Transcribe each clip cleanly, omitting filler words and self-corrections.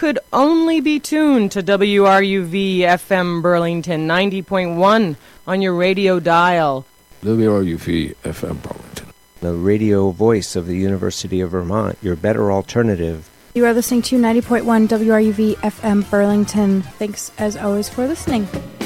could only be tuned to WRUV FM Burlington 90.1 on your radio dial. WRUV FM Burlington, the radio voice of the University of Vermont, your better alternative. You are listening to 90.1 WRUV FM Burlington. Thanks, as always, for listening.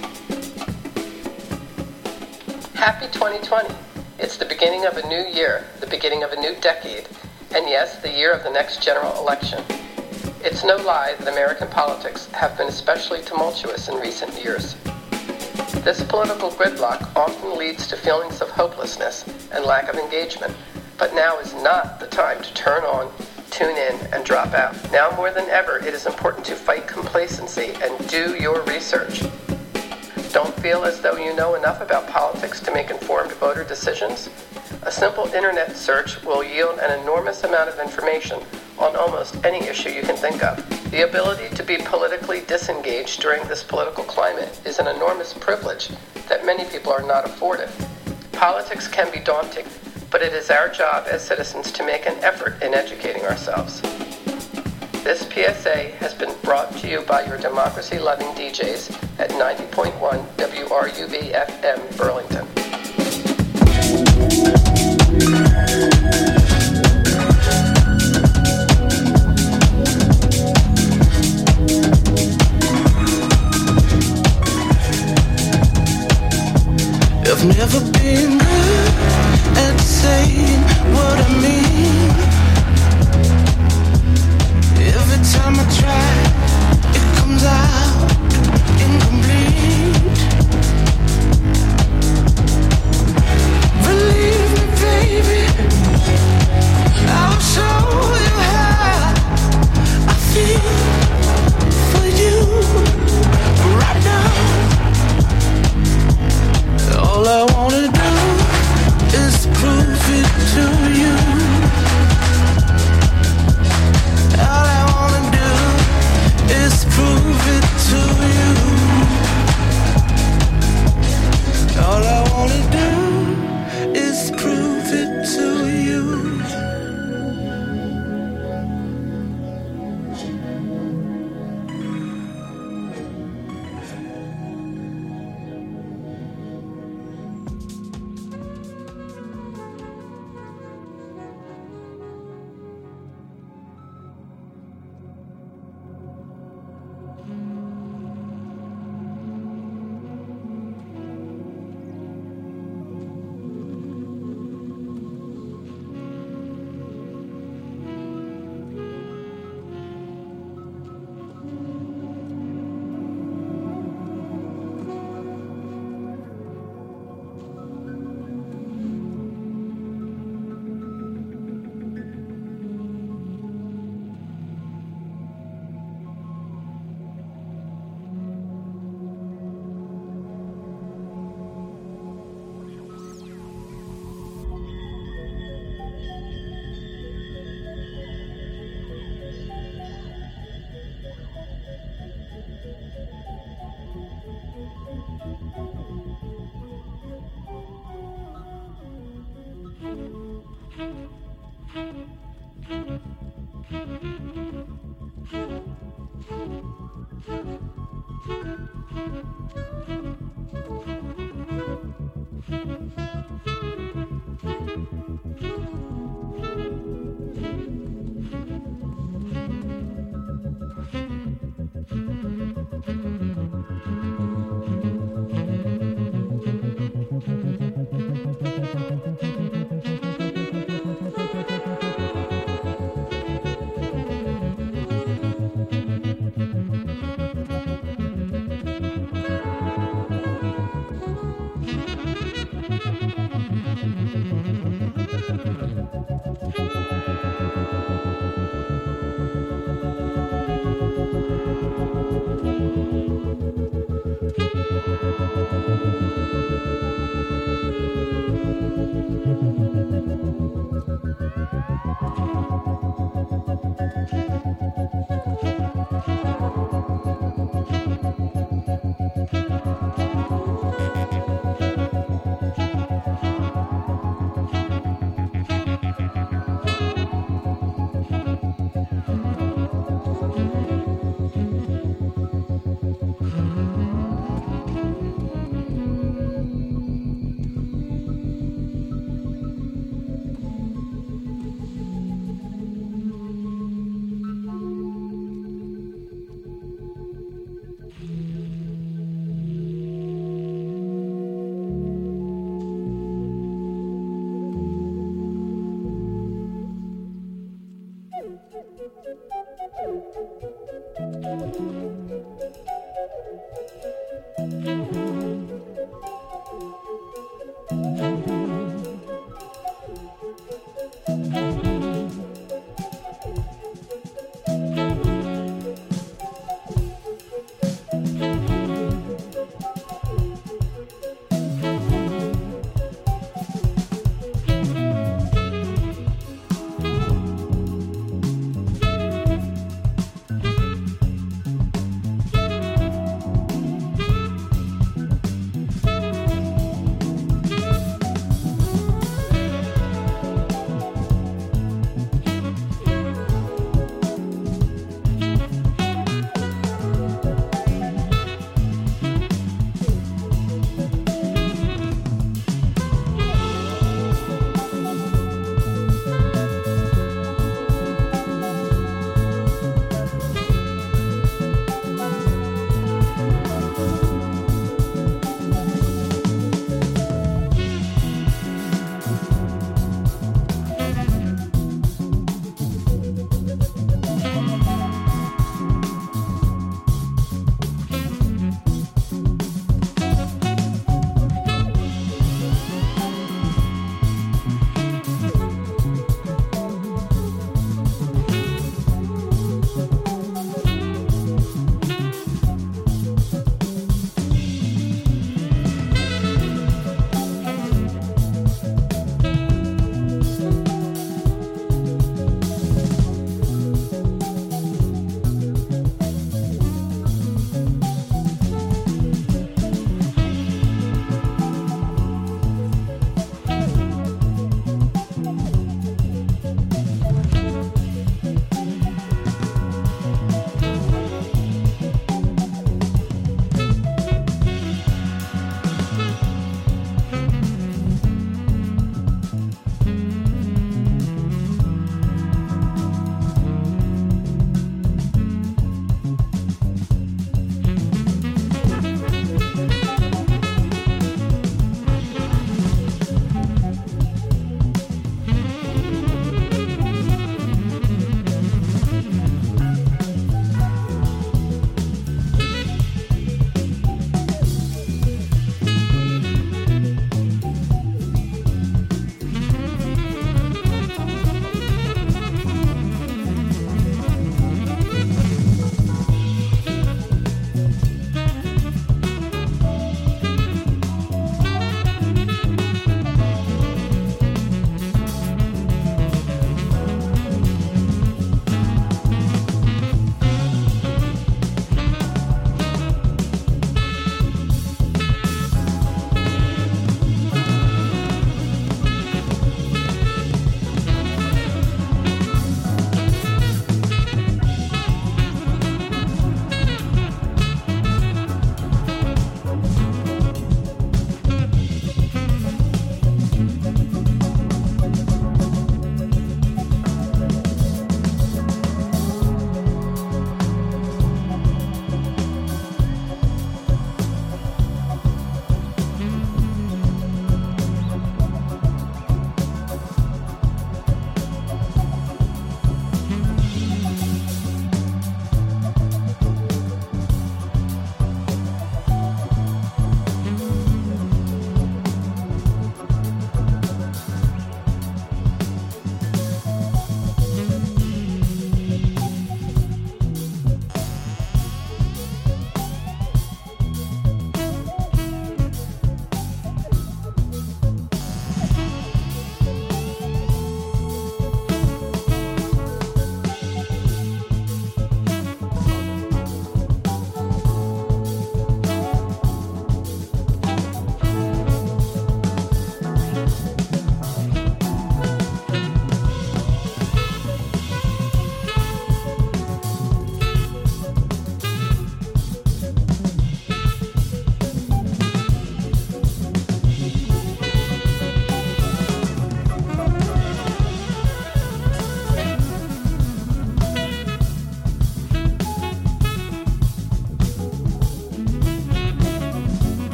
Happy 2020. It's the beginning of a new year, the beginning of a new decade, and yes, the year of the next general election. It's no lie that American politics have been especially tumultuous in recent years. This political gridlock often leads to feelings of hopelessness and lack of engagement, but now is not the time to turn on, tune in, and drop out. Now more than ever, it is important to fight complacency and do your research. Don't feel as though you know enough about politics to make informed voter decisions? A simple internet search will yield an enormous amount of information on almost any issue you can think of. The ability to be politically disengaged during this political climate is an enormous privilege that many people are not afforded. Politics can be daunting, but it is our job as citizens to make an effort in educating ourselves. This PSA has been brought to you by your democracy-loving DJs at 90.1 WRUV FM Burlington. I've never been good at saying what I mean. Every time I try, it comes out incomplete. Believe me, baby, I'll show you how I feel for you right now. All I wanna do is prove it to you. All I wanna do is prove it to you. All I wanna do is prove it to you.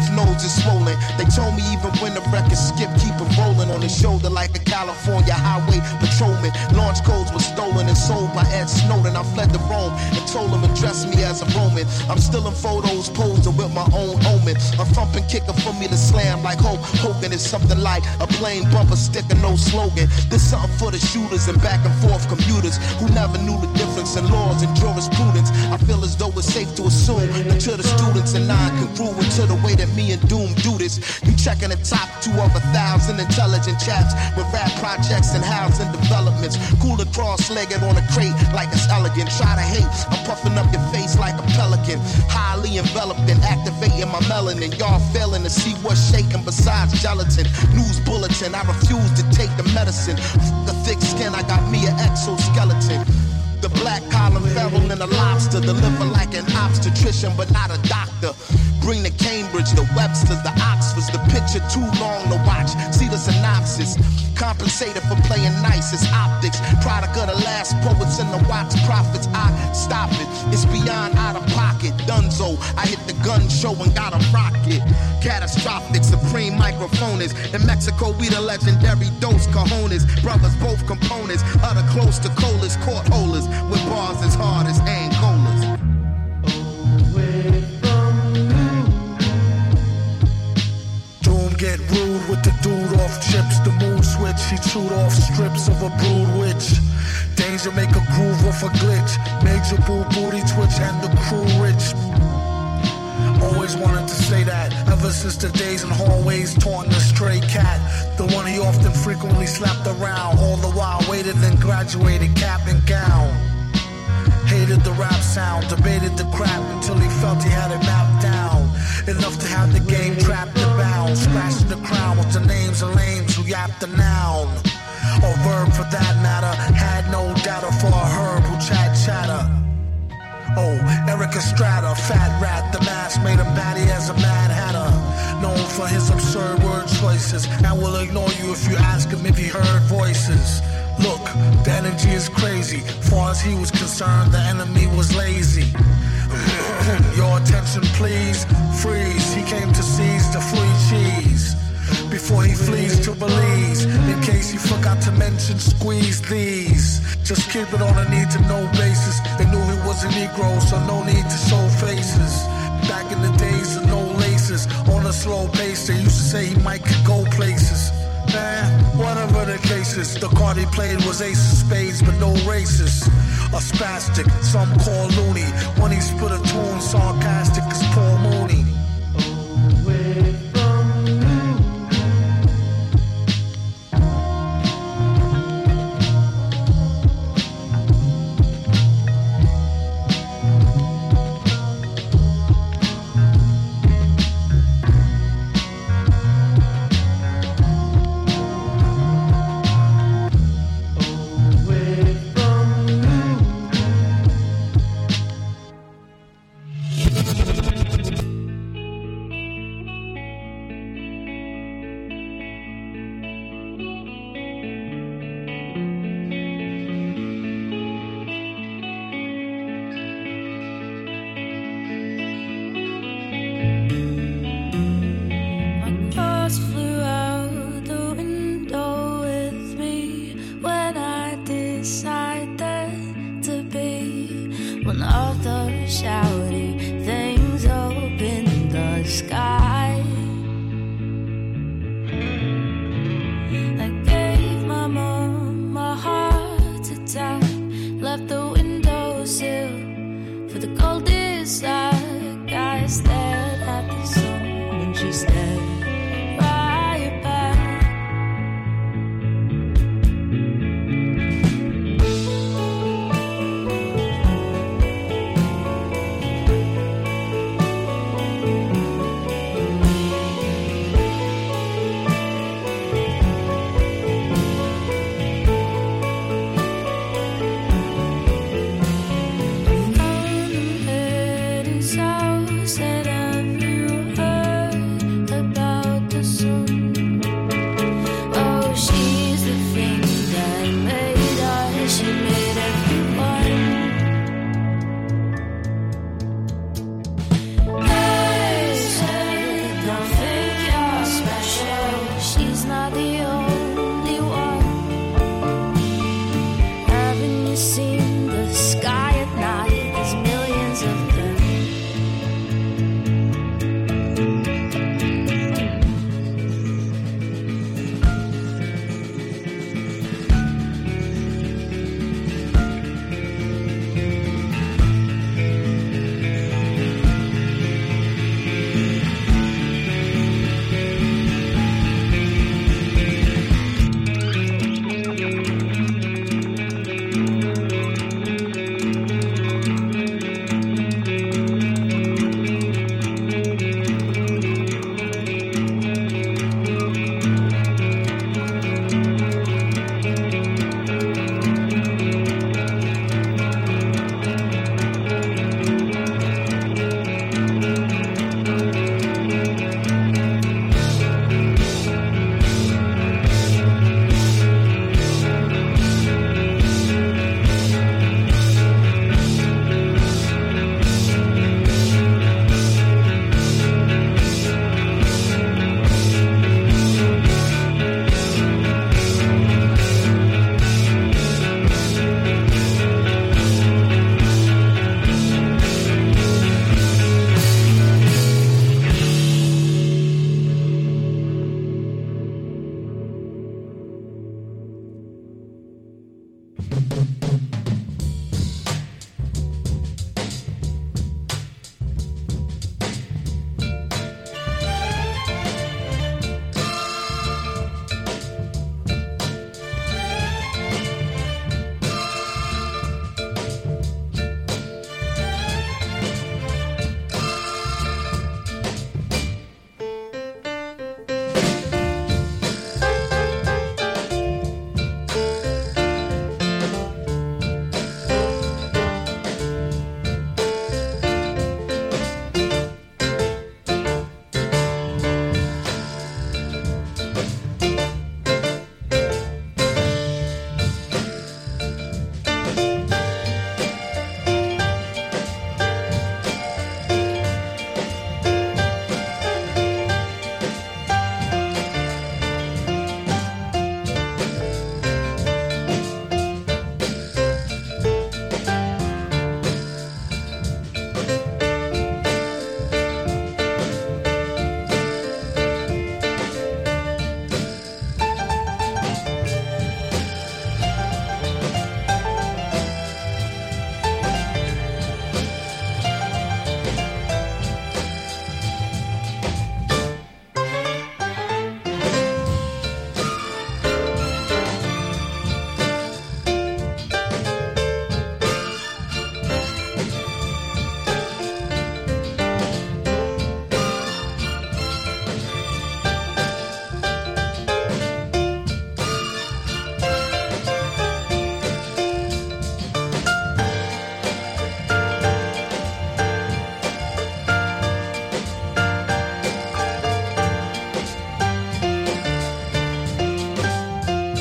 lymph nodes is swollen. They told me even when the record skip, keep it rolling on his shoulder like a California highway patrolman. Launch codes were stolen and sold by Ed Snowden. I fled to Rome and told him address me as a Roman. I'm still in photos posing with my own omen. A thumping kicker for me to slam like Hulk Hogan is something like a plain bumper sticker, no slogan. This something for the shooters and back and forth commuters who never knew the difference in laws and jurisprudence. I feel as though it's safe to assume that to the students and non-congruent to the way that me and Doom do this. You checking the top 2 of 1,000 intelligent chaps with rap projects and housing developments. Cooler cross-legged on a crate like it's elegant. Try to hate, I'm puffing up your face like a pelican. Highly enveloped and activating my melanin. Y'all failing to see what's shaking besides gelatin. News bulletin, I refuse to take the medicine. The thick skin, I got me an exoskeleton. The black column feral and a lobster. Deliver like an obstetrician but not a doctor. Bring the Cambridge, the Websters, the Oxfords. The picture too long to watch. See the synopsis. Compensated for playing nice, it's optics. Product of the last poets and the Watts prophets. I stop it, it's beyond out of pocket. Dunzo, I hit the gun show and got a rocket. Catastrophic, supreme microphonist. In Mexico, we the legendary Dos Cajones. Brothers, both components. Utter close to colas, court holders. With bars as hard as Angolas. Get rude with the dude off chips, the mood switch. He chewed off strips of a brood witch. Danger make a groove off a glitch. Major boo booty twitch and the crew rich. Always wanted to say that ever since the days in hallways taunting a stray cat. The one he often frequently slapped around. All the while waited and graduated cap and gown. Hated the rap sound, debated the crap until he felt he had it mapped down. Enough to have the game trapped and bound. Scratching the crown with the names of lames who yapped the noun. Or verb for that matter. Had no data for a herb who chatter. Oh, Eric Estrada, fat rat, the mask made him batty as a mad hatter. Known for his absurd word choices, and will ignore you if you ask him if he heard voices. Look, the energy is crazy. Far as he was concerned, the enemy was lazy. Your attention please, freeze. He came to seize the free cheese before he flees to Belize. In case he forgot to mention, squeeze these. Just keep it on a need-to-know basis. They knew he was a Negro, so no need to show faces. Back in the days of no laces, on a slow pace, they used to say he might could go places. Man, whatever the case is, the card he played was ace of spades, but no races. A spastic, some call loony. When he split a tune, sarcastic as Paul Mooney.